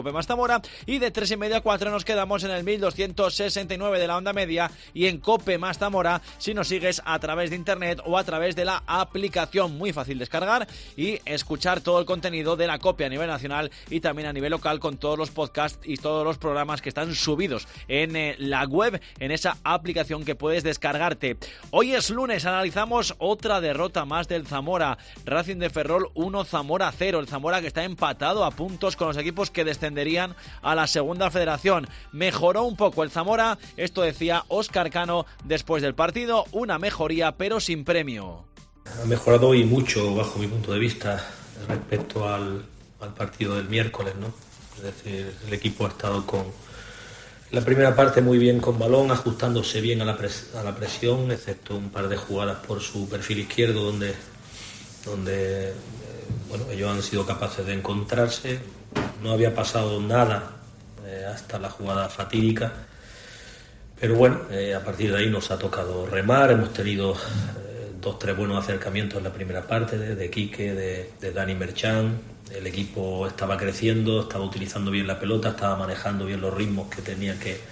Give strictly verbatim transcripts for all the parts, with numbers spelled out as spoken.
Cope más Zamora, y de tres y media a cuatro nos quedamos en el mil doscientos sesenta y nueve de la onda media y en Cope más Zamora si nos sigues a través de internet o a través de la aplicación. Muy fácil descargar y escuchar todo el contenido de la Cope a nivel nacional y también a nivel local con todos los podcasts y todos los programas que están subidos en eh, la web, en esa aplicación que puedes descargarte. Hoy es lunes, analizamos otra derrota más del Zamora. Racing de Ferrol uno, Zamora cero. El Zamora que está empatado a puntos con los equipos que descendieron a la segunda federación. Mejoró un poco el Zamora, esto decía Óscar Cano después del partido, una mejoría pero sin premio. Ha mejorado y mucho bajo mi punto de vista respecto al, al partido del miércoles, ¿no? Es decir, el equipo ha estado con la primera parte muy bien con balón, ajustándose bien a la, pres- a la presión, excepto un par de jugadas por su perfil izquierdo donde, donde eh, bueno, ellos han sido capaces de encontrarse. No había pasado nada eh, hasta la jugada fatídica, pero bueno, eh, a partir de ahí nos ha tocado remar. Hemos tenido eh, dos, tres buenos acercamientos en la primera parte, de, de Quique, de, de Dani Merchán. El equipo estaba creciendo, estaba utilizando bien la pelota, estaba manejando bien los ritmos que tenía que,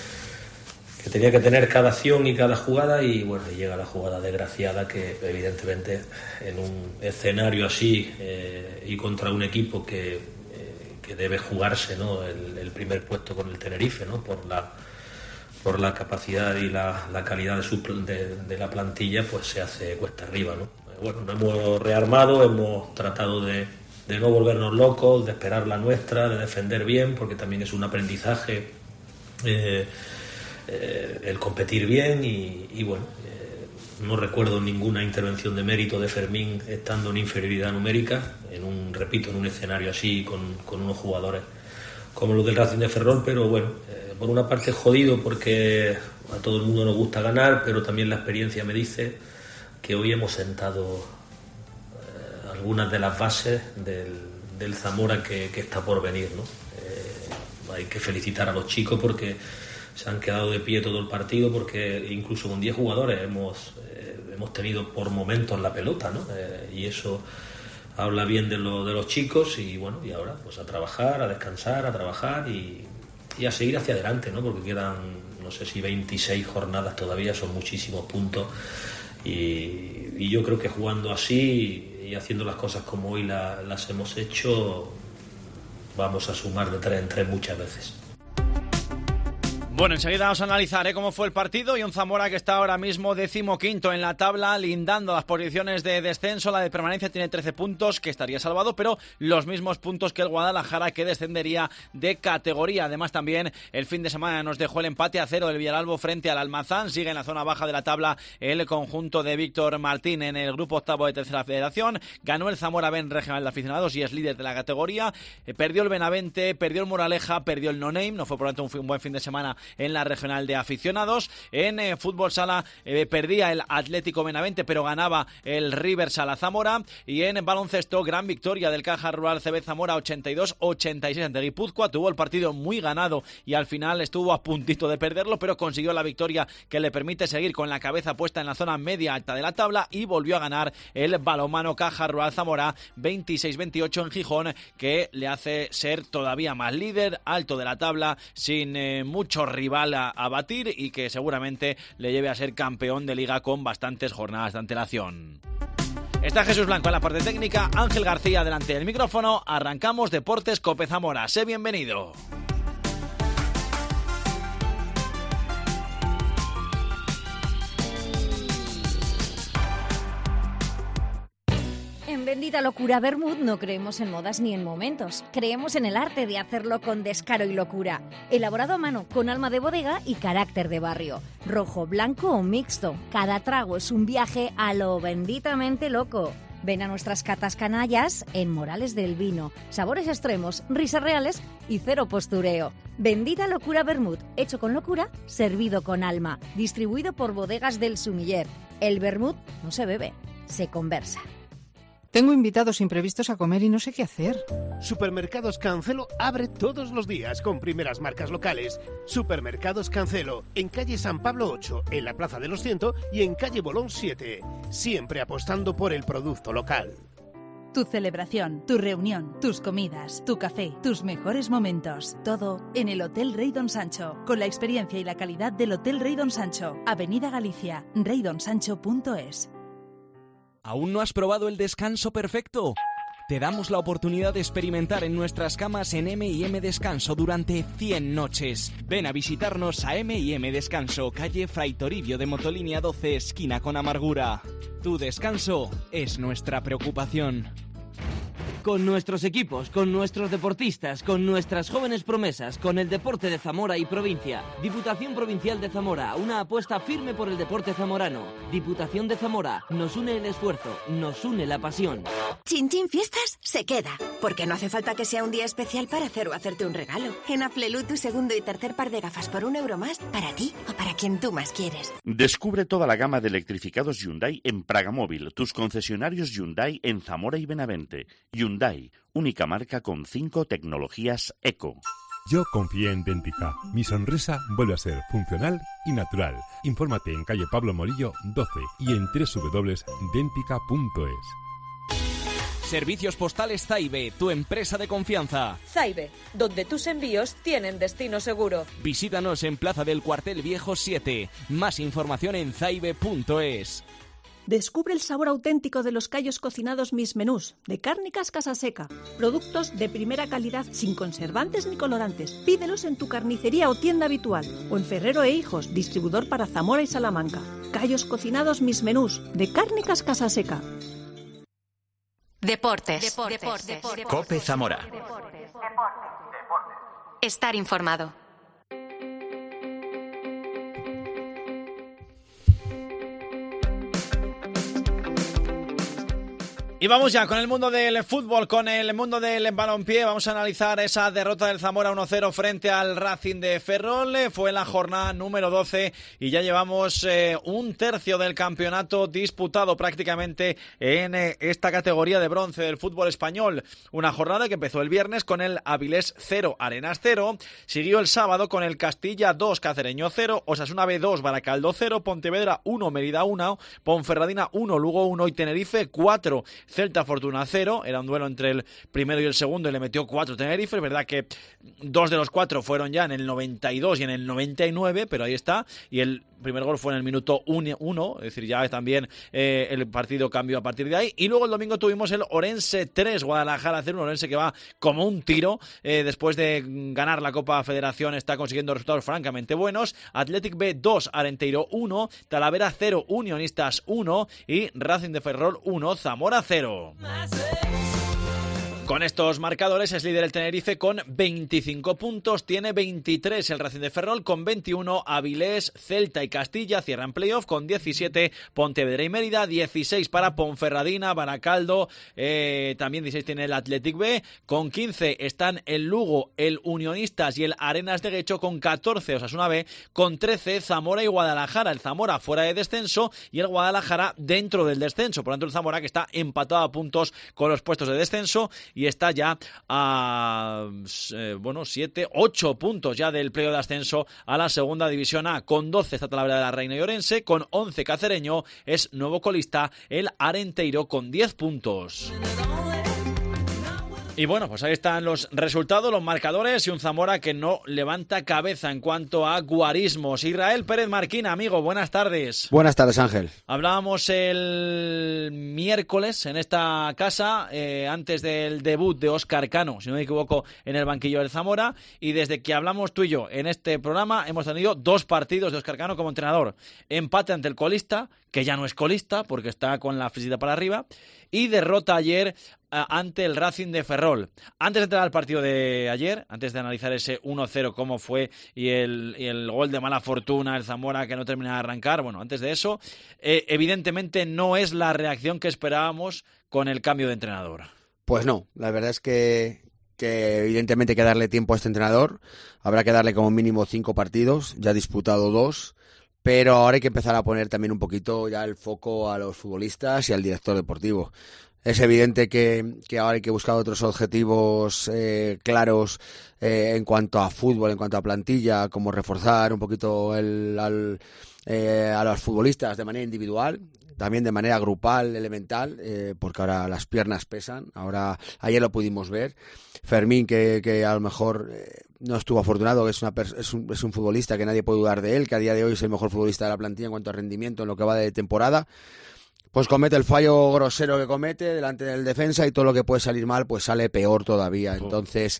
que tenía que tener cada acción y cada jugada, y bueno, y llega la jugada desgraciada que evidentemente en un escenario así eh, y contra un equipo que que debe jugarse, ¿no?, el, el primer puesto con el Tenerife, ¿no?, por la por la capacidad y la, la calidad de, su, de, de la plantilla, pues se hace cuesta arriba, ¿no? Bueno, nos hemos rearmado, hemos tratado de, de no volvernos locos, de esperar la nuestra, de defender bien, porque también es un aprendizaje eh, eh, el competir bien y, y bueno, eh, no recuerdo ninguna intervención de mérito de Fermín estando en inferioridad numérica, en un, repito, en un escenario así, con, con unos jugadores como los del Racing de Ferrol, pero bueno, eh, por una parte jodido porque a todo el mundo nos gusta ganar, pero también la experiencia me dice que hoy hemos sentado eh, algunas de las bases del, del Zamora que, que está por venir, ¿no? Eh, hay que felicitar a los chicos porque se han quedado de pie todo el partido, porque incluso con diez jugadores hemos, eh, hemos tenido por momentos la pelota, ¿no? Eh, y eso habla bien de, lo, de los chicos, y bueno, y ahora pues a trabajar, a descansar, a trabajar y, y a seguir hacia adelante, ¿no? Porque quedan, no sé si veintiséis jornadas todavía, son muchísimos puntos, y, y yo creo que jugando así y haciendo las cosas como hoy la, las hemos hecho, vamos a sumar de tres en tres muchas veces. Bueno, enseguida vamos a analizar ¿eh? cómo fue el partido, y un Zamora que está ahora mismo decimoquinto en la tabla, lindando las posiciones de descenso. La de permanencia tiene trece puntos, que estaría salvado, pero los mismos puntos que el Guadalajara, que descendería de categoría. Además, también el fin de semana nos dejó el empate a cero del Villaralbo frente al Almazán. Sigue en la zona baja de la tabla el conjunto de Víctor Martín en el grupo octavo de tercera federación. Ganó el Zamora Ben regional de aficionados y es líder de la categoría. Eh, perdió el Benavente, perdió el Moraleja, perdió el No Name. No fue por lo tanto un, un buen fin de semana en la regional de aficionados. En eh, fútbol sala eh, perdía el Atlético Benavente, pero ganaba el River Sala Zamora. Y en baloncesto, gran victoria del Caja Rural C B Zamora, ochenta y dos ochenta y seis ante Guipúzcoa. Tuvo el partido muy ganado y al final estuvo a puntito de perderlo, pero consiguió la victoria que le permite seguir con la cabeza puesta en la zona media alta de la tabla, y volvió a ganar el balonmano Caja Rural Zamora veintiséis veintiocho en Gijón, que le hace ser todavía más líder, alto de la tabla, sin eh, mucho rival a, a batir, y que seguramente le lleve a ser campeón de liga con bastantes jornadas de antelación. Está Jesús Blanco en la parte técnica, Ángel García delante del micrófono. Arrancamos Deportes Cope Zamora. Sé bienvenido. En Bendita Locura Bermud no creemos en modas ni en momentos. Creemos en el arte de hacerlo con descaro y locura. Elaborado a mano, con alma de bodega y carácter de barrio. Rojo, blanco o mixto. Cada trago es un viaje a lo benditamente loco. Ven a nuestras catas canallas en Morales del Vino. Sabores extremos, risas reales y cero postureo. Bendita Locura Bermud, hecho con locura, servido con alma. Distribuido por Bodegas del Sumiller. El Bermud no se bebe, se conversa. Tengo invitados imprevistos a comer y no sé qué hacer. Supermercados Cancelo abre todos los días con primeras marcas locales. Supermercados Cancelo, en calle San Pablo ocho, en la Plaza de los Ciento y en calle Bolón siete. Siempre apostando por el producto local. tu celebración, tu reunión, tus comidas, tu café, tus mejores momentos. Todo en el Hotel Rey Don Sancho, con la experiencia y la calidad del Hotel Rey Don Sancho, Avenida Galicia, rey don sancho punto es. ¿Aún no has probado el descanso perfecto? Te damos la oportunidad de experimentar en nuestras camas en eme y eme Descanso durante cien noches. Ven a visitarnos a eme y eme Descanso, calle Fray Toribio de Motolínea doce, esquina con Amargura. Tu descanso es nuestra preocupación. Con nuestros equipos, con nuestros deportistas, con nuestras jóvenes promesas, con el deporte de Zamora y provincia. Diputación Provincial de Zamora, una apuesta firme por el deporte zamorano. Diputación de Zamora, nos une el esfuerzo, nos une la pasión. Chin Chin Fiestas se queda, porque no hace falta que sea un día especial para hacer o hacerte un regalo. En Aflelu, tu segundo y tercer par de gafas por un euro más, para ti o para quien tú más quieres. Descubre toda la gama de electrificados Hyundai en Pragamóvil, tus concesionarios Hyundai en Zamora y Benavente. Hyundai, única marca con cinco tecnologías eco. Yo confié en Dentica. Mi sonrisa vuelve a ser funcional y natural. Infórmate en calle Pablo Morillo doce y en doble u doble u doble u punto dentica punto es. Servicios Postales Zaibe, tu empresa de confianza. Zaibe, donde tus envíos tienen destino seguro. Visítanos en Plaza del Cuartel Viejo siete. Más información en zaibe punto es. Descubre el sabor auténtico de los callos cocinados Mis Menús, de Cárnicas Casaseca. Productos de primera calidad, sin conservantes ni colorantes. Pídelos en tu carnicería o tienda habitual. O en Ferrero e Hijos, distribuidor para Zamora y Salamanca. Callos cocinados Mis Menús, de Cárnicas Casaseca. Deportes. Deportes. Deportes. Deportes. Cope Zamora. Estar informado. Y vamos ya con el mundo del fútbol, con el mundo del balompié. Vamos a analizar esa derrota del Zamora uno cero frente al Racing de Ferrol. Fue la jornada número doce y ya llevamos eh, un tercio del campeonato disputado prácticamente en eh, esta categoría de bronce del fútbol español. Una jornada que empezó el viernes con el Avilés cero, Arenas cero. Siguió el sábado con el Castilla dos, Cacereño cero, Osasuna B dos, Baracaldo cero, Pontevedra uno, Mérida uno, Ponferradina uno, Lugo uno y Tenerife cuatro. Celta Fortuna cero, era un duelo entre el primero y el segundo y le metió cuatro Tenerife. Es verdad que dos de los cuatro fueron ya en el noventa y dos y en el noventa y nueve, pero ahí está. Y el primer gol fue en el minuto uno, es decir, ya también eh, el partido cambió a partir de ahí. Y luego el domingo tuvimos el Orense tres, Guadalajara cero, un Orense que va como un tiro. Eh, después de ganar la Copa Federación está consiguiendo resultados francamente buenos. Athletic B dos, Arenteiro uno, Talavera cero, Unionistas uno y Racing de Ferrol uno, Zamora cero. Con estos marcadores es líder el Tenerife con veinticinco puntos, tiene veintitrés el Racing de Ferrol con veintiuno, Avilés, Celta y Castilla cierran playoff con diecisiete, Pontevedra y Mérida, dieciséis para Ponferradina, Baracaldo, eh, también dieciséis tiene el Athletic B, con quince están el Lugo, el Unionistas y el Arenas de Guecho, con catorce Osasuna B, con trece Zamora y Guadalajara, el Zamora fuera de descenso y el Guadalajara dentro del descenso, por lo tanto el Zamora que está empatado a puntos con los puestos de descenso y está ya a eh, bueno, siete, ocho puntos ya del playoff de ascenso a la segunda división A. Con doce está Talavera de la Reina y Orense, con once Cacereño, es nuevo colista el Arenteiro con diez puntos. Y bueno, pues ahí están los resultados, los marcadores y un Zamora que no levanta cabeza en cuanto a guarismos. Israel Pérez Marquina, amigo, buenas tardes. Buenas tardes, Ángel. Hablábamos el miércoles en esta casa, eh, antes del debut de Óscar Cano, si no me equivoco, en el banquillo del Zamora, y desde que hablamos tú y yo en este programa hemos tenido dos partidos de Óscar Cano como entrenador. Empate ante el colista, que ya no es colista porque está con la flecha para arriba, y derrota ayer ante el Racing de Ferrol. Antes de entrar al partido de ayer, antes de analizar ese uno cero cómo fue y el, y el gol de mala fortuna, el Zamora que no termina de arrancar, bueno, antes de eso, eh, evidentemente no es la reacción que esperábamos con el cambio de entrenador. Pues no, la verdad es que, que evidentemente hay que darle tiempo a este entrenador, habrá que darle como mínimo cinco partidos, ya ha disputado dos, pero ahora hay que empezar a poner también un poquito ya el foco a los futbolistas y al director deportivo. Es evidente que, que ahora hay que buscar otros objetivos eh, claros eh, en cuanto a fútbol, en cuanto a plantilla, como reforzar un poquito el, al, eh, a los futbolistas de manera individual. también de manera grupal, elemental, eh, porque ahora las piernas pesan. Ahora, ayer lo pudimos ver. Fermín, que, que a lo mejor eh, no estuvo afortunado, es, una es, un, es un futbolista que nadie puede dudar de él, que a día de hoy es el mejor futbolista de la plantilla en cuanto a rendimiento en lo que va de temporada. Pues comete el fallo grosero que comete delante del defensa y todo lo que puede salir mal pues sale peor todavía. Entonces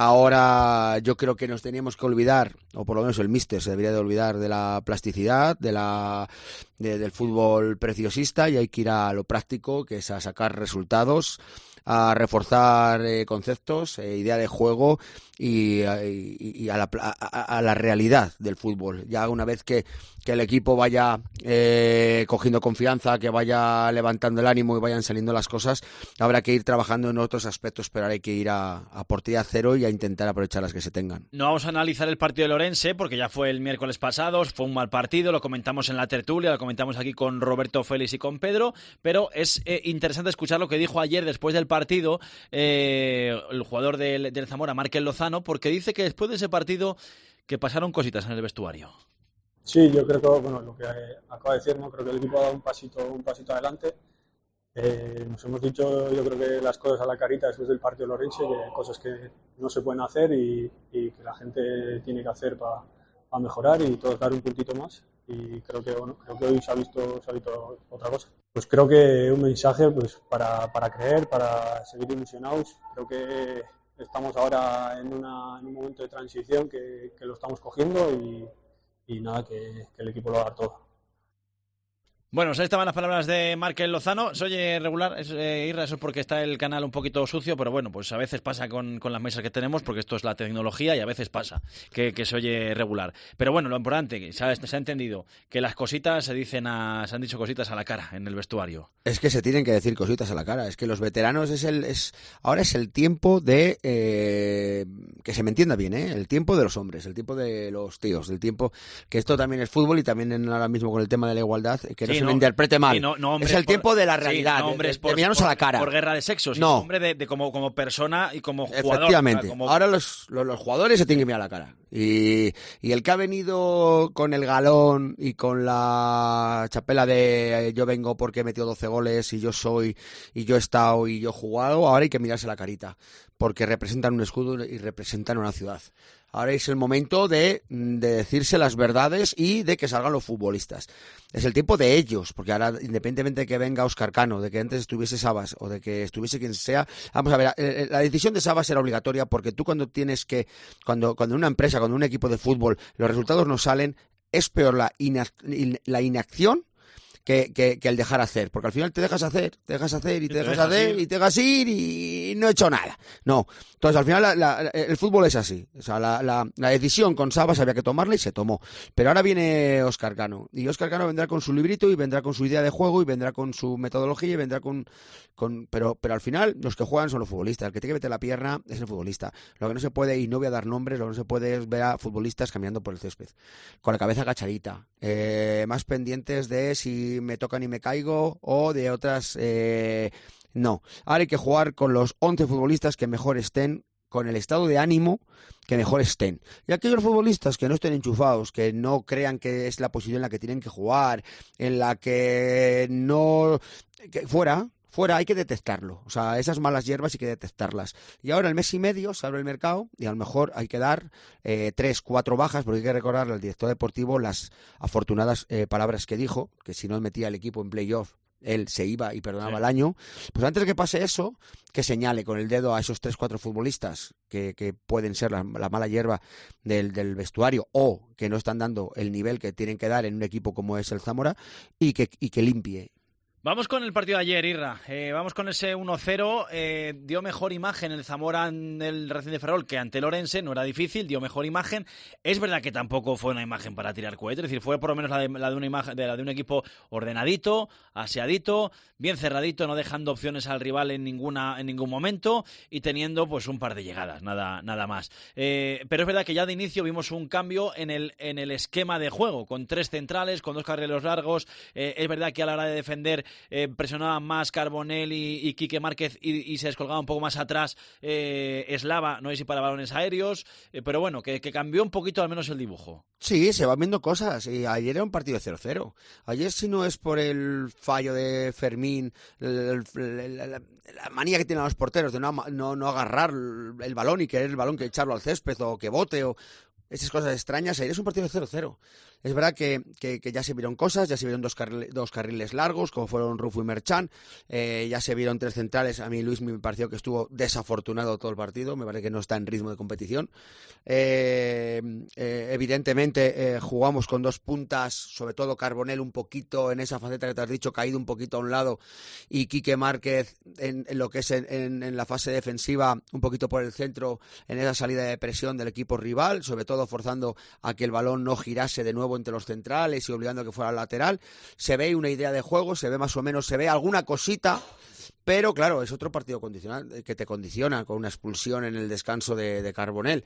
ahora yo creo que nos teníamos que olvidar, o por lo menos el míster se debería de olvidar de la plasticidad, de la de, del fútbol preciosista, y hay que ir a lo práctico, que es a sacar resultados, a reforzar eh, conceptos, eh, idea de juego y, y, y a, la, a, a la realidad del fútbol. Ya una vez que, que el equipo vaya eh, cogiendo confianza, que vaya levantando el ánimo y vayan saliendo las cosas, habrá que ir trabajando en otros aspectos, pero ahora hay que ir a, a portería cero y a intentar aprovechar las que se tengan. No vamos a analizar el partido de Orense porque ya fue el miércoles pasado, fue un mal partido, lo comentamos en la tertulia, lo comentamos aquí con Roberto Félix y con Pedro, pero es eh, interesante escuchar lo que dijo ayer después del partido eh, el jugador del, del Zamora, Márquez Lozano, porque dice que después de ese partido que pasaron cositas en el vestuario. Sí, yo creo que, bueno, lo que acaba de decir, ¿no? Creo que el equipo ha dado un pasito, un pasito adelante. Eh, nos hemos dicho, yo creo que las cosas a la carita después del partido de Orense, que cosas que no se pueden hacer y, y que la gente tiene que hacer para pa mejorar y todos dar un puntito más. Y creo que, bueno, creo que hoy se ha visto, se ha visto otra cosa. Pues creo que un mensaje pues para, para creer, para seguir ilusionados. Creo que estamos ahora en, una, en un momento de transición que, que lo estamos cogiendo y, y nada, que, que el equipo lo haga todo. Bueno, pues ahí estaban las palabras de Márquez Lozano. Se oye regular, es, eh, Irra, eso es porque está el canal un poquito sucio, pero bueno, pues a veces pasa con, con las mesas que tenemos, porque esto es la tecnología y a veces pasa que, que se oye regular. Pero bueno, lo importante, se ha, se ha entendido que las cositas se dicen a, se han dicho cositas a la cara en el vestuario. Es que se tienen que decir cositas a la cara, es que los veteranos es el es ahora es el tiempo de eh, que se me entienda bien, ¿eh? El tiempo de los hombres, el tiempo de los tíos, el tiempo que esto también es fútbol y también en, ahora mismo con el tema de la igualdad, que no sí, se me no, interprete mal. No, no, es el tiempo por, de la realidad, sí, no, hombres de, de, por, de mirarnos por, a la cara. Por guerra de sexos, no. hombre de, de como, como persona y como jugador. Efectivamente. Como... Ahora los, los, los jugadores se tienen que mirar a la cara. Y, y el que ha venido con el galón y con la chapela de eh, yo vengo porque he metido doce goles y yo soy, y yo he estado y yo he jugado, ahora hay que mirarse la carita. Porque representan un escudo y representan una ciudad. Ahora es el momento de, de decirse las verdades y de que salgan los futbolistas. Es el tiempo de ellos, porque ahora, independientemente de que venga Óscar Cano, de que antes estuviese Sabas o de que estuviese quien sea, vamos a ver, la decisión de Sabas era obligatoria porque tú cuando tienes que, cuando, cuando una empresa, cuando un equipo de fútbol, los resultados no salen, es peor la, inac- la inacción Que, que, que el dejar hacer, porque al final te dejas hacer, te dejas hacer y te, y te dejas, dejas hacer ir. y te dejas ir y no he hecho nada. No, entonces al final la, la, el fútbol es así, o sea, la, la, la decisión con Sabas había que tomarla y se tomó, pero ahora viene Óscar Cano y Óscar Cano vendrá con su librito y vendrá con su idea de juego y vendrá con su metodología y vendrá con, con pero, pero al final los que juegan son los futbolistas, el que tiene que meter la pierna es el futbolista. Lo que no se puede, y no voy a dar nombres, lo que no se puede es ver a futbolistas caminando por el césped, con la cabeza agachadita, eh, más pendientes de si me tocan y me caigo o de otras eh, no, ahora hay que jugar con los once futbolistas que mejor estén, con el estado de ánimo que mejor estén, y aquellos futbolistas que no estén enchufados, que no crean que es la posición en la que tienen que jugar, en la que no que fuera Fuera hay que detectarlo, o sea, esas malas hierbas hay que detectarlas. Y ahora el mes y medio se abre el mercado y a lo mejor hay que dar eh, tres, cuatro bajas, porque hay que recordarle al director deportivo las afortunadas eh, palabras que dijo, que si no metía el equipo en playoff, él se iba y perdonaba sí. el año. Pues antes de que pase eso, que señale con el dedo a esos tres, cuatro futbolistas que, que pueden ser la, la mala hierba del, del vestuario o que no están dando el nivel que tienen que dar en un equipo como es el Zamora y que, y que limpie. Vamos con el partido de ayer, Irra. Eh, vamos con ese uno cero. Eh, dio mejor imagen el Zamora en el Racing de Ferrol que ante el Orense. No era difícil, dio mejor imagen. Es verdad que tampoco fue una imagen para tirar cohetes. Es decir, fue por lo menos la de, la de, una imagen, de, la de un equipo ordenadito, aseadito, bien cerradito, no dejando opciones al rival en ninguna en ningún momento y teniendo pues un par de llegadas, nada, nada más. Eh, pero es verdad que ya de inicio vimos un cambio en el, en el esquema de juego, con tres centrales, con dos carrileros largos. Eh, es verdad que a la hora de defender eh, presionaban más Carbonell y, y Quique Márquez y, y se descolgaba un poco más atrás eh, Eslava, no sé si para balones aéreos, eh, pero bueno, que, que cambió un poquito al menos el dibujo. Sí, se van viendo cosas. Y ayer era un partido de cero cero. Ayer, si no es por el fallo de Fermín, el, el, la, la, la manía que tienen los porteros de no, no, no agarrar el balón y querer el balón que echarlo al césped o que bote o esas cosas extrañas, ayer es un partido de cero cero. Es verdad que, que, que ya se vieron cosas, ya se vieron dos, carril, dos carriles largos, como fueron Rufo y Merchan, eh, ya se vieron tres centrales. A mí Luis me pareció que estuvo desafortunado todo el partido, me parece que no está en ritmo de competición. Eh, eh, evidentemente eh, jugamos con dos puntas, sobre todo Carbonell un poquito en esa faceta que te has dicho, caído un poquito a un lado, y Quique Márquez en, en lo que es en, en, en la fase defensiva, un poquito por el centro, en esa salida de presión del equipo rival, sobre todo forzando a que el balón no girase de nuevo entre los centrales y obligando a que fuera lateral. Se ve una idea de juego, se ve más o menos, se ve alguna cosita, pero claro, es otro partido condicional que te condiciona con una expulsión en el descanso de, de Carbonell,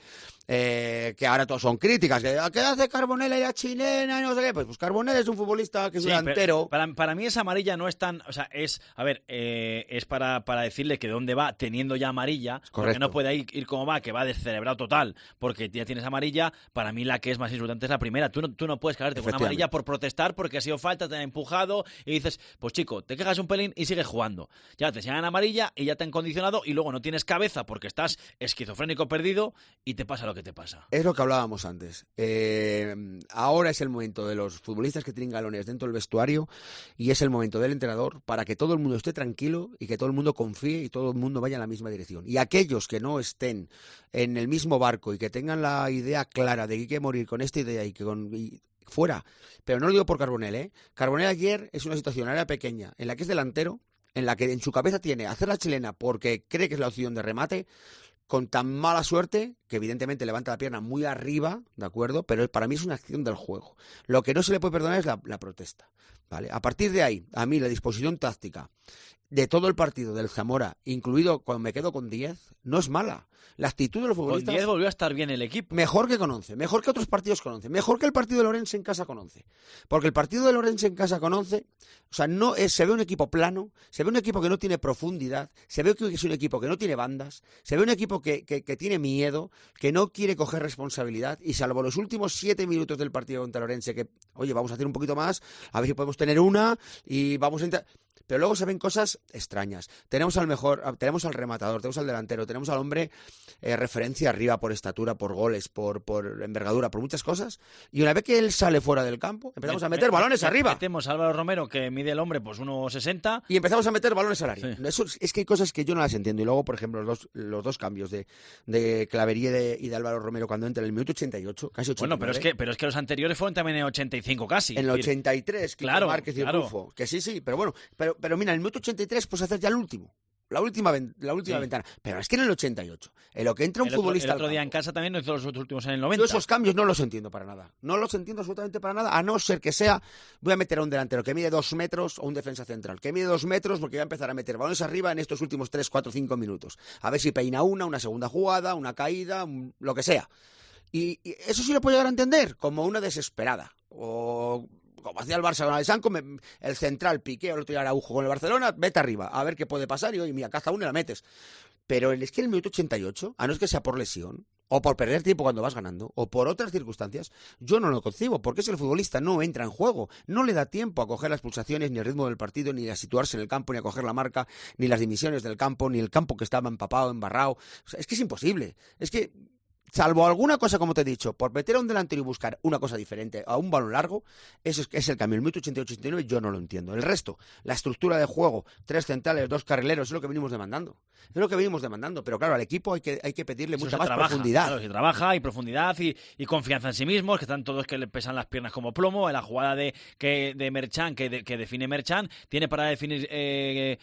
eh, que ahora todos son críticas, que ¿qué hace Carbonell ahí a chilena? No sé qué, pues, pues Carbonell es un futbolista que es sí, delantero. Para, para mí esa amarilla no es tan, o sea, es, a ver, eh, es para, para decirle que de dónde va teniendo ya amarilla, Correcto. Porque no puede ir, ir como va, que va descerebrado total, porque ya tienes amarilla. Para mí la que es más insultante es la primera. Tú no, tú no puedes caerte con una amarilla por protestar porque ha sido falta, te han empujado y dices, pues chico, te quejas un pelín y sigues jugando. Ya te enseñan amarilla y ya te han condicionado y luego no tienes cabeza porque estás esquizofrénico perdido y te pasa lo que te pasa. Es lo que hablábamos antes. Eh, ahora es el momento de los futbolistas que tienen galones dentro del vestuario y es el momento del entrenador para que todo el mundo esté tranquilo y que todo el mundo confíe y todo el mundo vaya en la misma dirección. Y aquellos que no estén en el mismo barco y que tengan la idea clara de que hay que morir con esta idea y que con... Y, fuera. Pero no lo digo por Carbonell, ¿eh? Carbonell ayer es una situación área pequeña en la que es delantero, en la que en su cabeza tiene hacer la chilena porque cree que es la opción de remate, con tan mala suerte que evidentemente levanta la pierna muy arriba, ¿de acuerdo? Pero para mí es una acción del juego. Lo que no se le puede perdonar es la, la protesta, ¿vale? A partir de ahí, a mí la disposición táctica de todo el partido del Zamora, incluido cuando me quedo con diez, no es mala. La actitud de los futbolistas... Con diez volvió a estar bien el equipo. Mejor que con once, mejor que otros partidos con once, mejor que el partido de Lorense en casa con once. Porque el partido de Lorense en casa con once, o sea, no es, se ve un equipo plano, se ve un equipo que no tiene profundidad, se ve que es un equipo que no tiene bandas, se ve un equipo que, que, que tiene miedo, que no quiere coger responsabilidad, y salvo los últimos siete minutos del partido contra Lorense, que, oye, vamos a hacer un poquito más, a ver si podemos tener una, y vamos a intentar... Pero luego se ven cosas extrañas. Tenemos al mejor, tenemos al rematador, tenemos al delantero, tenemos al hombre eh, referencia arriba por estatura, por goles, por, por envergadura, por muchas cosas. Y una vez que él sale fuera del campo, empezamos a meter balones arriba. Metemos a Álvaro Romero, que mide el hombre pues uno sesenta. Y empezamos a meter balones al área. Sí. Eso, es que hay cosas que yo no las entiendo. Y luego, por ejemplo, los dos, los dos cambios de, de Clavería y de, y de Álvaro Romero cuando entra en el minuto ochenta y ocho, casi ochenta y nueve. Bueno, pero es que, pero es que los anteriores fueron también en ochenta y cinco casi. En el ochenta y tres, Kiko claro, Márquez y claro. Rufo. Que sí, sí, pero bueno. Pero, pero mira, en el minuto ochenta y tres puedes hacer ya el último. La última, la última sí. ventana. Pero es que en el ochenta y ocho, en lo que entra un el otro, futbolista... El otro día campo, en casa también no hizo los últimos en el noventa. Yo esos cambios no los entiendo para nada. No los entiendo absolutamente para nada, a no ser que sea... Voy a meter a un delantero que mide dos metros o un defensa central que mide dos metros porque voy a empezar a meter balones arriba en estos últimos tres, cuatro, cinco minutos. A ver si peina una, una segunda jugada, una caída, un, lo que sea. Y, y eso sí lo puedo llegar a entender como una desesperada. O... como hacía el Barça con Alessandro, el central Piqué, el otro día Araujo con el Barcelona, vete arriba, a ver qué puede pasar, y oye, mira, caza una y la metes. Pero es que en el minuto ochenta y ocho, a no es que sea por lesión, o por perder tiempo cuando vas ganando, o por otras circunstancias, yo no lo concibo, porque si el futbolista no entra en juego, no le da tiempo a coger las pulsaciones, ni el ritmo del partido, ni a situarse en el campo, ni a coger la marca, ni las dimensiones del campo, ni el campo que estaba empapado, embarrado. O sea, es que es imposible, es que... Salvo alguna cosa, como te he dicho, por meter a un delantero y buscar una cosa diferente a un balón largo, eso es, es el cambio. El minuto ochenta y ocho ochenta y nueve yo no lo entiendo. El resto, la estructura de juego, tres centrales, dos carrileros, es lo que venimos demandando. Es lo que venimos demandando. Pero claro, al equipo hay que, hay que pedirle eso mucha más trabaja, profundidad. Claro, se trabaja y profundidad y, y confianza en sí mismos, que están todos que le pesan las piernas como plomo. En la jugada de, que, de Merchan, que, de, que define Merchan, tiene para definir eh,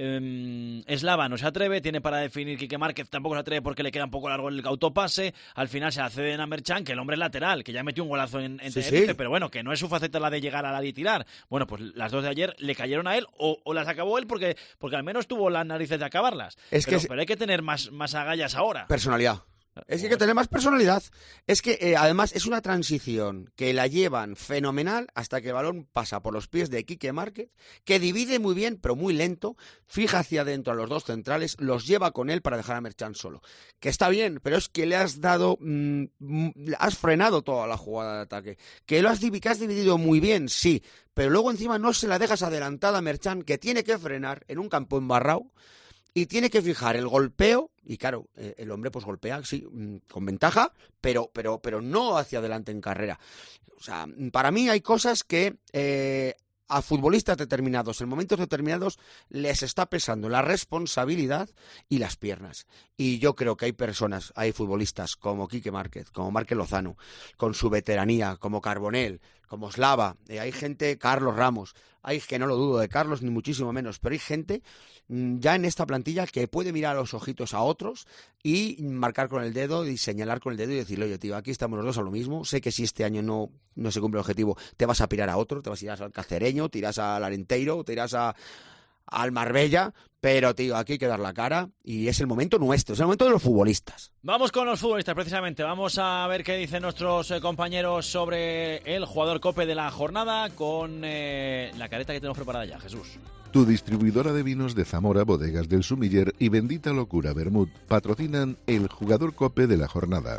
eh, Eslava, no se atreve, tiene para definir Quique Márquez, tampoco se atreve porque le queda un poco largo el autopase. Al final se accede a Merchan, que el hombre es lateral, que ya metió un golazo en, en sí, Tenerife, sí. pero bueno, que no es su faceta la de llegar al área y tirar. Bueno, pues las dos de ayer le cayeron a él o, o las acabó él porque, porque al menos tuvo las narices de acabarlas. Es pero, que pero hay que tener más, más agallas ahora. Personalidad. Es que hay que tener más personalidad. Es que eh, además es una transición que la llevan fenomenal hasta que el balón pasa por los pies de Quique Márquez, que divide muy bien, pero muy lento, fija hacia adentro a los dos centrales, los lleva con él para dejar a Merchan solo. Que está bien, pero es que le has dado, mmm, has frenado toda la jugada de ataque. Que lo has, que has dividido muy bien, sí, pero luego encima no se la dejas adelantada a Merchan, que tiene que frenar en un campo embarrado y tiene que fijar el golpeo. Y claro, eh, el hombre pues golpea, sí, con ventaja, pero, pero, pero no hacia adelante en carrera. O sea, para mí hay cosas que eh, a futbolistas determinados, en momentos determinados, les está pesando la responsabilidad y las piernas. Y yo creo que hay personas, hay futbolistas como Quique Márquez, como Márquez Lozano, con su veteranía, como Carbonell, como Slava, eh, hay gente, Carlos Ramos, hay que no lo dudo de Carlos, ni muchísimo menos, pero hay gente mmm, ya en esta plantilla que puede mirar a los ojitos a otros y marcar con el dedo y señalar con el dedo y decirle, oye, tío, aquí estamos los dos a lo mismo, sé que si este año no, no se cumple el objetivo, te vas a pirar a otro, te vas a ir al Cacereño, te irás al Arenteiro, te irás a, al Marbella, pero, tío, aquí hay que dar la cara y es el momento nuestro, es el momento de los futbolistas. Vamos con los futbolistas, precisamente. Vamos a ver qué dicen nuestros eh, compañeros sobre el jugador COPE de la jornada con eh, la careta que tenemos preparada ya, Jesús. Tu distribuidora de vinos de Zamora, Bodegas del Sumiller y Bendita Locura Vermut patrocinan el jugador COPE de la jornada.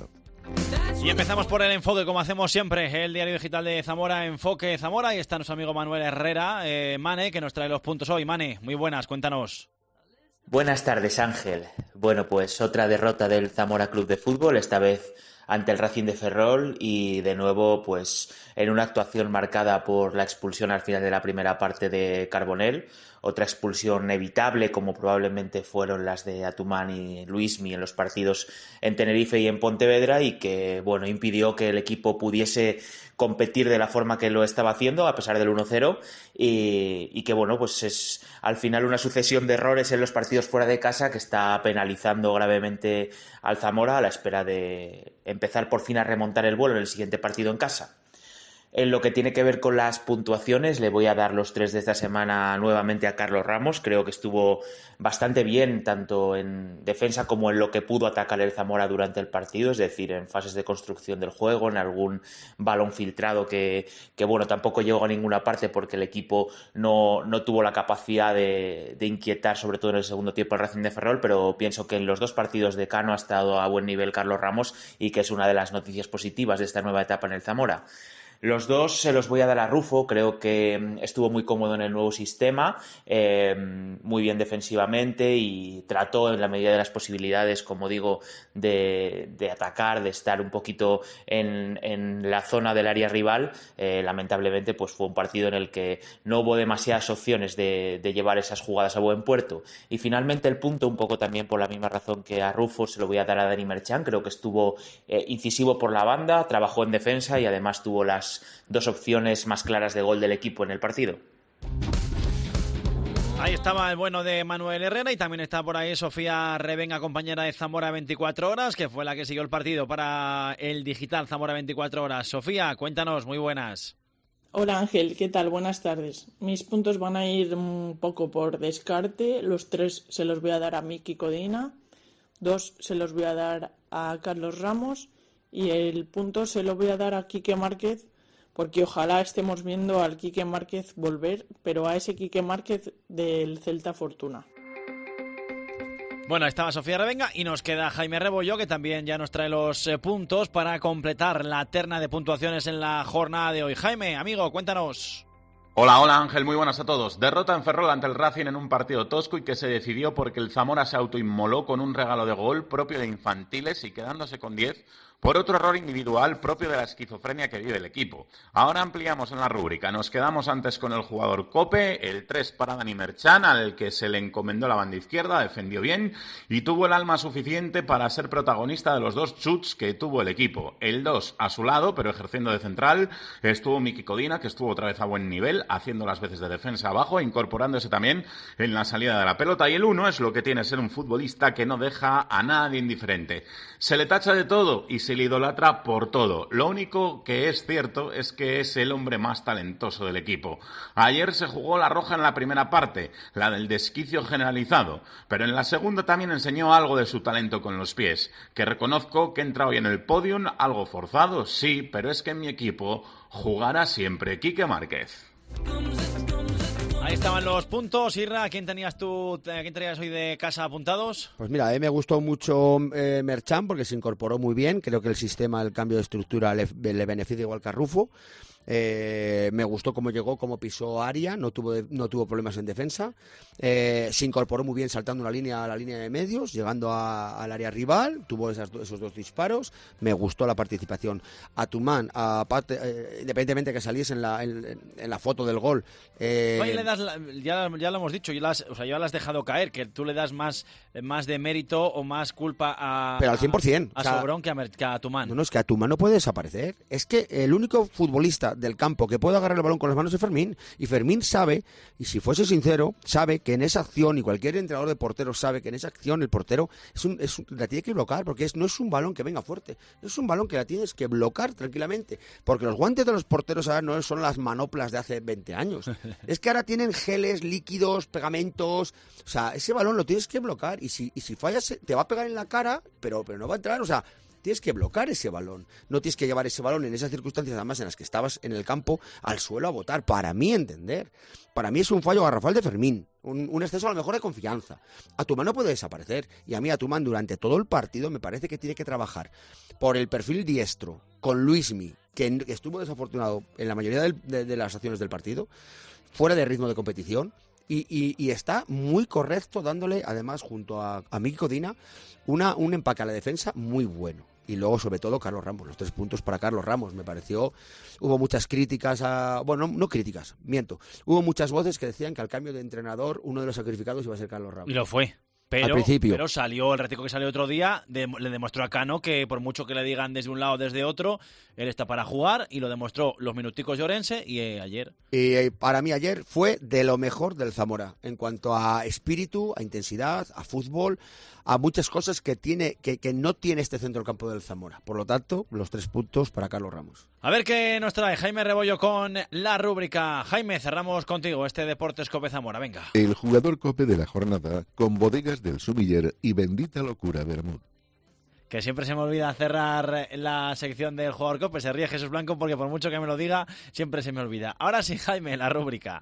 Y empezamos por el enfoque, como hacemos siempre, el diario digital de Zamora, Enfoque Zamora, y está nuestro amigo Manuel Herrera, eh, Mane, que nos trae los puntos hoy. Mane, muy buenas, cuéntanos. Buenas tardes, Ángel. Bueno, pues otra derrota del Zamora Club de Fútbol, esta vez ante el Racing de Ferrol y de nuevo pues en una actuación marcada por la expulsión al final de la primera parte de Carbonell, otra expulsión evitable como probablemente fueron las de Atumán y Luismi en los partidos en Tenerife y en Pontevedra y que bueno impidió que el equipo pudiese competir de la forma que lo estaba haciendo a pesar del uno cero y, y que bueno pues es al final una sucesión de errores en los partidos fuera de casa que está penalizando gravemente al Zamora a la espera de empezar por fin a remontar el vuelo en el siguiente partido en casa. En lo que tiene que ver con las puntuaciones, le voy a dar los tres de esta semana nuevamente a Carlos Ramos. Creo que estuvo bastante bien, tanto en defensa como en lo que pudo atacar el Zamora durante el partido, es decir, en fases de construcción del juego, en algún balón filtrado que, que bueno, tampoco llegó a ninguna parte porque el equipo no, no tuvo la capacidad de, de inquietar, sobre todo en el segundo tiempo, al Racing de Ferrol, pero pienso que en los dos partidos de Cano ha estado a buen nivel Carlos Ramos y que es una de las noticias positivas de esta nueva etapa en el Zamora. Los dos se los voy a dar a Rufo, creo que estuvo muy cómodo en el nuevo sistema, eh, muy bien defensivamente y trató en la medida de las posibilidades, como digo, de, de atacar, de estar un poquito en, en la zona del área rival. Eh, lamentablemente pues fue un partido en el que no hubo demasiadas opciones de, de llevar esas jugadas a buen puerto. Y finalmente el punto, un poco también por la misma razón que a Rufo, se lo voy a dar a Dani Merchan, creo que estuvo eh, incisivo por la banda, trabajó en defensa y además tuvo las dos opciones más claras de gol del equipo en el partido. Ahí estaba el bueno de Manuel Herrera y también está por ahí Sofía Revenga, compañera de Zamora veinticuatro horas, que fue la que siguió el partido para el digital Zamora veinticuatro horas. Sofía, cuéntanos, muy buenas. Hola Ángel, ¿qué tal? Buenas tardes. Mis puntos van a ir un poco por descarte. Los tres se los voy a dar a Miki Codina, dos se los voy a dar a Carlos Ramos y el punto se lo voy a dar a Quique Márquez, porque ojalá estemos viendo al Quique Márquez volver, pero a ese Quique Márquez del Celta Fortuna. Bueno, estaba Sofía Revenga y nos queda Jaime Rebollo, que también ya nos trae los eh, puntos para completar la terna de puntuaciones en la jornada de hoy. Jaime, amigo, cuéntanos. Hola, hola Ángel, muy buenas a todos. Derrota en Ferrol ante el Racing en un partido tosco y que se decidió porque el Zamora se autoinmoló con un regalo de gol propio de infantiles y quedándose con diez por otro error individual propio de la esquizofrenia que vive el equipo. Ahora ampliamos en la rúbrica. Nos quedamos antes con el jugador Cope, el tres para Dani Merchan, al que se le encomendó la banda izquierda, defendió bien y tuvo el alma suficiente para ser protagonista de los dos chuts que tuvo el equipo. El dos a su lado, pero ejerciendo de central, estuvo Miki Codina, que estuvo otra vez a buen nivel, haciendo las veces de defensa abajo, incorporándose también en la salida de la pelota. Y el uno es lo que tiene ser un futbolista que no deja a nadie indiferente. Se le tacha de todo y se le idolatra por todo. Lo único que es cierto es que es el hombre más talentoso del equipo. Ayer se jugó la roja en la primera parte, la del desquicio generalizado, pero en la segunda también enseñó algo de su talento con los pies, que reconozco que entra hoy en el podium, algo forzado, sí, pero es que en mi equipo jugará siempre Quique Márquez. Ahí estaban los puntos. Irra, ¿quién tenías tú, quién tenías hoy de casa apuntados? Pues mira, a mí me gustó mucho eh, Merchan porque se incorporó muy bien. Creo que el sistema, el cambio de estructura le, le beneficia igual que a Rufo. Eh, me gustó cómo llegó, cómo pisó área, no tuvo, no tuvo problemas en defensa. Eh, se incorporó muy bien saltando una línea a la línea de medios, llegando a, al área rival, tuvo esas, esos dos disparos. Me gustó la participación. A Tumán, aparte, eh, independientemente que saliese en la, en, en la foto del gol. Eh, Oye, le das la, ya, ya lo hemos dicho, ya, las, o sea, ya lo has dejado caer, que tú le das más, más de mérito o más culpa a, pero al cien por ciento, a, a o sea, Sobrón que a, que a Tumán. No, no, es que a Tumán no puede desaparecer. Es que el único futbolista del campo que puede agarrar el balón con las manos es Fermín, y Fermín sabe, y si fuese sincero, sabe que en esa acción, y cualquier entrenador de porteros sabe que en esa acción el portero es un, es un, la tiene que bloquear, porque es, no es un balón que venga fuerte, es un balón que la tienes que bloquear tranquilamente, porque los guantes de los porteros ahora no son las manoplas de hace veinte años, es que ahora tienen geles, líquidos, pegamentos, o sea, ese balón lo tienes que bloquear, y si, y si fallas te va a pegar en la cara, pero, pero no va a entrar, o sea, tienes que bloquear ese balón, no tienes que llevar ese balón en esas circunstancias, además en las que estabas en el campo, al suelo a botar, para mí entender. Para mí es un fallo garrafal de Fermín, un, un exceso a lo mejor de confianza. Atumán no puede desaparecer, y a mí Atumán durante todo el partido me parece que tiene que trabajar por el perfil diestro, con Luismi, que estuvo desafortunado en la mayoría del, de, de las acciones del partido, fuera de ritmo de competición, y, y, y está muy correcto dándole, además, junto a, a Miki Codina, una, un empaque a la defensa muy bueno. Y luego, sobre todo, Carlos Ramos. Los tres puntos para Carlos Ramos. Me pareció... Hubo muchas críticas a... Bueno, no, no críticas, miento. Hubo muchas voces que decían que al cambio de entrenador, uno de los sacrificados iba a ser Carlos Ramos. Y lo fue. Pero, al principio. pero salió, el ratico que salió otro día, de, le demostró a Cano que por mucho que le digan desde un lado o desde otro, él está para jugar, y lo demostró los minuticos de Orense y eh, ayer. Y eh, para mí ayer fue de lo mejor del Zamora, en cuanto a espíritu, a intensidad, a fútbol, a muchas cosas que tiene que, que no tiene este centro del campo del Zamora. Por lo tanto, los tres puntos para Carlos Ramos. A ver qué nos trae Jaime Rebollo con la rúbrica. Jaime, cerramos contigo este Deportes Cope Zamora, venga. El jugador Cope de la jornada con Bodegas del Sumiller y Bendita Locura Vermut. Que siempre se me olvida cerrar la sección del jugador Cope. Se ríe Jesús Blanco porque por mucho que me lo diga, siempre se me olvida. Ahora sí, Jaime, la rúbrica.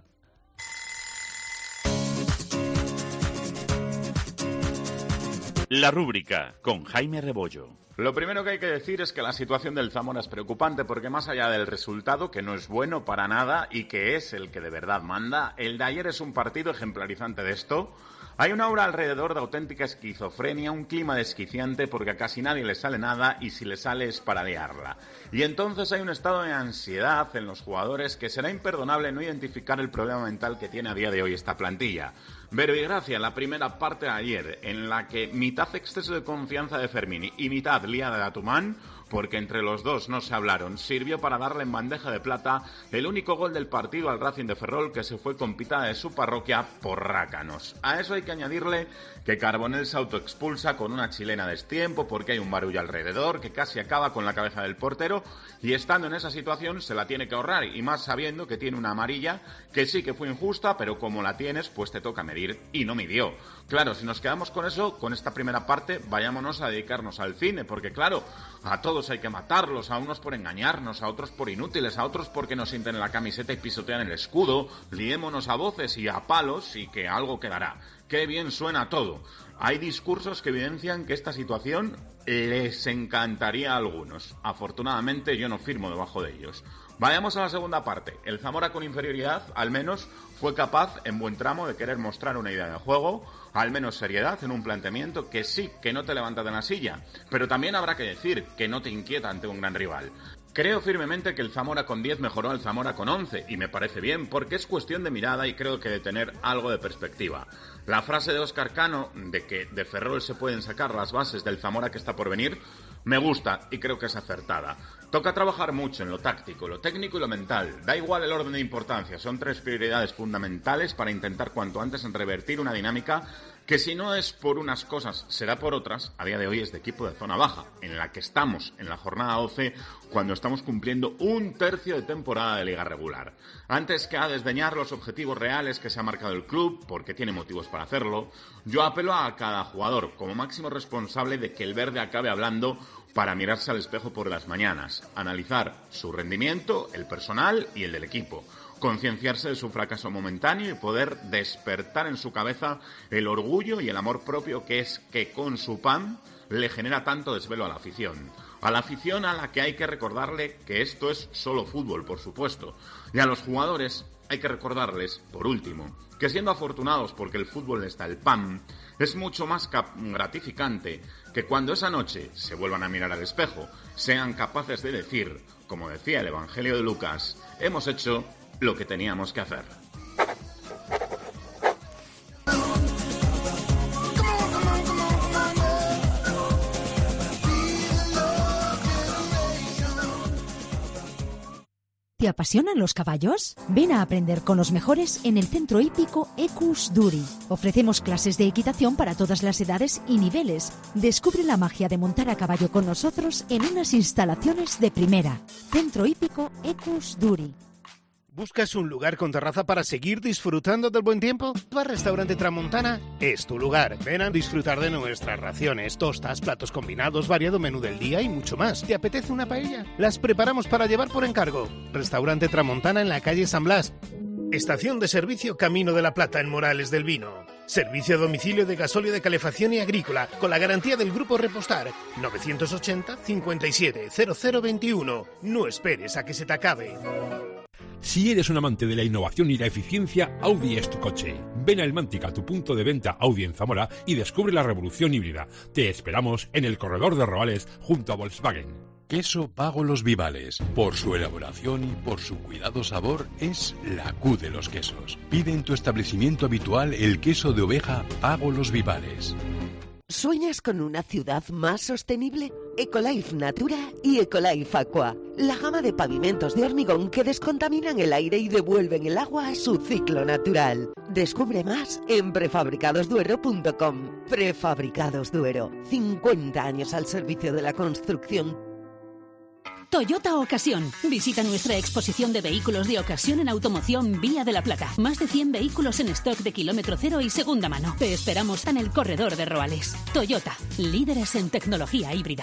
La rúbrica con Jaime Rebollo. Lo primero que hay que decir es que la situación del Zamora es preocupante porque más allá del resultado, que no es bueno para nada y que es el que de verdad manda, el de ayer es un partido ejemplarizante de esto. Hay una aura alrededor de auténtica esquizofrenia, un clima desquiciante porque a casi nadie le sale nada y si le sale es para liarla. Y entonces hay un estado de ansiedad en los jugadores que será imperdonable no identificar el problema mental que tiene a día de hoy esta plantilla. Verbigracia en la primera parte de ayer, en la que mitad exceso de confianza de Fermín y mitad liada de Atumán, porque entre los dos no se hablaron, sirvió para darle en bandeja de plata el único gol del partido al Racing de Ferrol, que se fue con pitada de su parroquia por rácanos. A eso hay que añadirle que Carbonell se autoexpulsa con una chilena a destiempo porque hay un barullo alrededor que casi acaba con la cabeza del portero, y estando en esa situación se la tiene que ahorrar, y más sabiendo que tiene una amarilla que sí que fue injusta, pero como la tienes pues te toca medir, y no midió. Claro, si nos quedamos con eso, con esta primera parte, vayámonos a dedicarnos al cine, porque claro, a todos hay que matarlos, a unos por engañarnos, a otros por inútiles, a otros porque nos sienten en la camiseta y pisotean el escudo, liémonos a voces y a palos y que algo quedará. ¡Qué bien suena todo! Hay discursos que evidencian que esta situación les encantaría a algunos. Afortunadamente yo no firmo debajo de ellos. Vayamos a la segunda parte. El Zamora con inferioridad, al menos, fue capaz en buen tramo de querer mostrar una idea de juego, al menos seriedad en un planteamiento que sí, que no te levanta de la silla, pero también habrá que decir que no te inquieta ante un gran rival. Creo firmemente que el Zamora con diez mejoró al Zamora con once, y me parece bien, porque es cuestión de mirada y creo que de tener algo de perspectiva. La frase de Óscar Cano, de que de Ferrol se pueden sacar las bases del Zamora que está por venir, me gusta y creo que es acertada. Toca trabajar mucho en lo táctico, lo técnico y lo mental. Da igual el orden de importancia, son tres prioridades fundamentales para intentar cuanto antes revertir una dinámica que si no es por unas cosas, será por otras, a día de hoy es de equipo de zona baja, en la que estamos en la jornada doce, cuando estamos cumpliendo un tercio de temporada de liga regular. Antes que a desdeñar los objetivos reales que se ha marcado el club, porque tiene motivos para hacerlo, yo apelo a cada jugador como máximo responsable de que el verde acabe hablando para mirarse al espejo por las mañanas, analizar su rendimiento, el personal y el del equipo, concienciarse de su fracaso momentáneo y poder despertar en su cabeza el orgullo y el amor propio que es que con su pan le genera tanto desvelo a la afición. A la afición a la que hay que recordarle que esto es solo fútbol, por supuesto. Y a los jugadores hay que recordarles, por último, que siendo afortunados porque el fútbol les da el pan, es mucho más gratificante que cuando esa noche se vuelvan a mirar al espejo, sean capaces de decir, como decía el Evangelio de Lucas, hemos hecho lo que teníamos que hacer. ¿Te apasionan los caballos? Ven a aprender con los mejores en el Centro Hípico Equus Duri. Ofrecemos clases de equitación para todas las edades y niveles. Descubre la magia de montar a caballo con nosotros en unas instalaciones de primera. Centro Hípico Equus Duri. ¿Buscas un lugar con terraza para seguir disfrutando del buen tiempo? Bar Restaurante Tramontana es tu lugar. Ven a disfrutar de nuestras raciones, tostas, platos combinados, variado menú del día y mucho más. ¿Te apetece una paella? Las preparamos para llevar por encargo. Restaurante Tramontana en la calle San Blas. Estación de servicio Camino de la Plata en Morales del Vino. Servicio a domicilio de gasóleo de calefacción y agrícola con la garantía del Grupo Repostar. novecientos ochenta, cincuenta y siete, cero cero veintiuno. No esperes a que se te acabe. Si eres un amante de la innovación y la eficiencia, Audi es tu coche. Ven a Elmántica, tu punto de venta Audi en Zamora, y descubre la revolución híbrida. Te esperamos en el corredor de Roales junto a Volkswagen. Queso Pago Los Vivales. Por su elaboración y por su cuidado sabor, es la Q de los quesos. Pide en tu establecimiento habitual el queso de oveja Pago Los Vivales. ¿Sueñas con una ciudad más sostenible? Ecolife Natura y Ecolife Aqua, la gama de pavimentos de hormigón que descontaminan el aire y devuelven el agua a su ciclo natural. Descubre más en prefabricados duero punto com. Prefabricados Duero, cincuenta años al servicio de la construcción. Toyota Ocasión. Visita nuestra exposición de vehículos de ocasión en automoción Vía de la Plata. Más de cien vehículos en stock de kilómetro cero y segunda mano. Te esperamos en el corredor de Roales. Toyota, líderes en tecnología híbrida.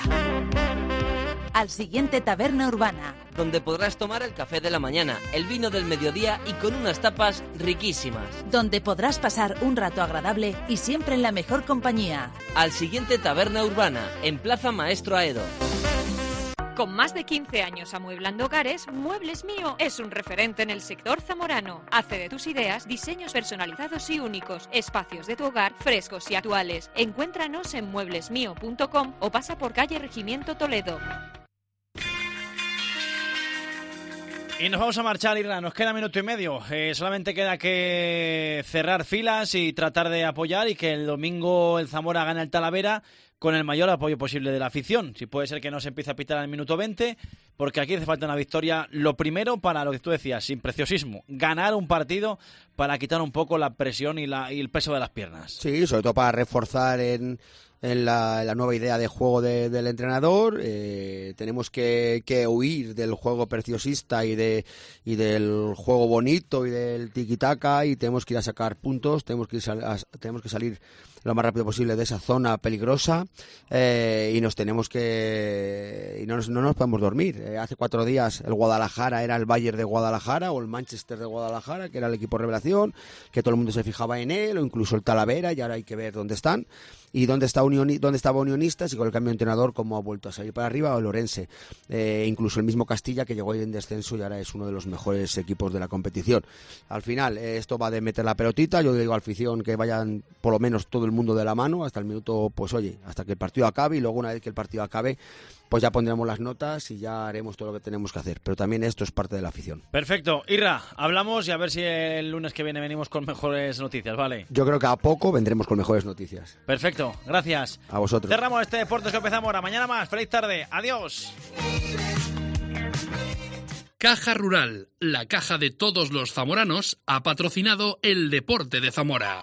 Al siguiente Taberna Urbana, donde podrás tomar el café de la mañana, el vino del mediodía y con unas tapas riquísimas. Donde podrás pasar un rato agradable y siempre en la mejor compañía. Al siguiente Taberna Urbana, en Plaza Maestro Aedo. Con más de quince años amueblando hogares, Muebles Mío es un referente en el sector zamorano. Hace de tus ideas diseños personalizados y únicos, espacios de tu hogar frescos y actuales. Encuéntranos en muebles mío punto com o pasa por calle Regimiento Toledo. Y nos vamos a marchar, Irra, nos queda minuto y medio. Eh, solamente queda que cerrar filas y tratar de apoyar y que el domingo el Zamora gane el Talavera con el mayor apoyo posible de la afición. Si puede ser que no se empiece a pitar al minuto veinte, porque aquí hace falta una victoria, lo primero para lo que tú decías, sin preciosismo, ganar un partido para quitar un poco la presión y, la, y el peso de las piernas. Sí, sobre todo para reforzar en, en, la, en la nueva idea de juego de, del entrenador. Eh, tenemos que, que huir del juego preciosista y, de, y del juego bonito y del tiki-taka, y tenemos que ir a sacar puntos, tenemos que, ir a, tenemos que salir lo más rápido posible de esa zona peligrosa, eh, y nos tenemos que y no nos, no nos podemos dormir. Eh, hace cuatro días el Guadalajara era el Bayern de Guadalajara o el Manchester de Guadalajara, que era el equipo revelación, que todo el mundo se fijaba en él, o incluso el Talavera, y ahora hay que ver dónde están y dónde está Unioni, dónde estaba Unionistas, y con el cambio de entrenador cómo ha vuelto a salir para arriba, o Lorense, eh, incluso el mismo Castilla, que llegó en descenso y ahora es uno de los mejores equipos de la competición. Al final eh, esto va de meter la pelotita. Yo digo a la afición que vayan por lo menos todo el mundo de la mano hasta el minuto, pues oye, hasta que el partido acabe, y luego una vez que el partido acabe, pues ya pondremos las notas y ya haremos todo lo que tenemos que hacer. Pero también esto es parte de la afición. Perfecto. Irra, hablamos y a ver si el lunes que viene venimos con mejores noticias, ¿vale? Yo creo que a poco vendremos con mejores noticias. Perfecto, gracias. A vosotros. Cerramos este Deportes Cope Zamora. Mañana más. Feliz tarde. Adiós. Caja Rural, la caja de todos los zamoranos, ha patrocinado el Deporte de Zamora.